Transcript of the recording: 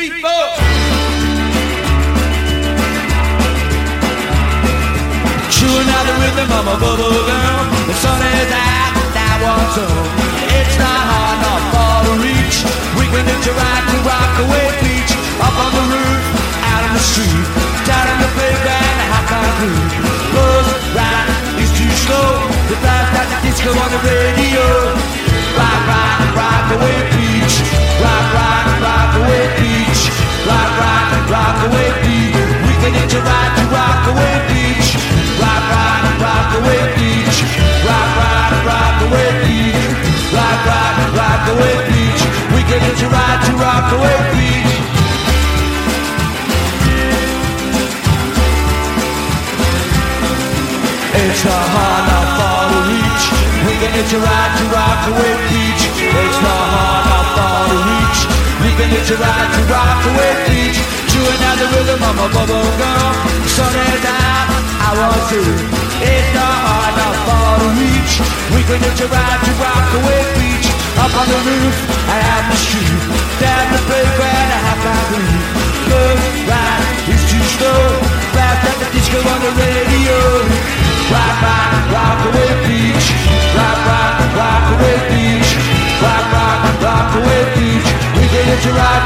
3, 4. Chewing out the rhythm of my bubble gum. The sun is out, that one's home. It's not hard, not far to reach. We can hitch a ride to Rockaway Beach. Up on the roof, out in the street. Down in the playground, the hot concrete. Buzz ride is too slow. The blast out the disco on the radio. Rock, rock, Rockaway Beach. Rock, rock, Rockaway Beach. Rock, rock, Rockaway Beach. We can hitch a ride to Rockaway Beach. Rock, rock, Rockaway Beach. Rock, rock, Rockaway Beach. Rock, rock, Rockaway Beach. We can hitch a ride to Rockaway Beach. It's not hard, not far to reach. We can hitch a ride to Rockaway Beach. It's not hard, not far to reach. We can hitch a ride to Rockaway Beach. Chewing out the rhythm of my bubble gum. The sun is out, I want to. It's not hard, not far to reach. We can hitch a ride to Rockaway Beach. Up on the roof, and out the street. Down the playground, I have my groove. Good ride is too slow. Blast at the disco on the radio. Rock, rock, Rockaway Beach. Rock, rock, Rockaway Beach. Rock, rock, Rockaway Beach. We can hitch a ride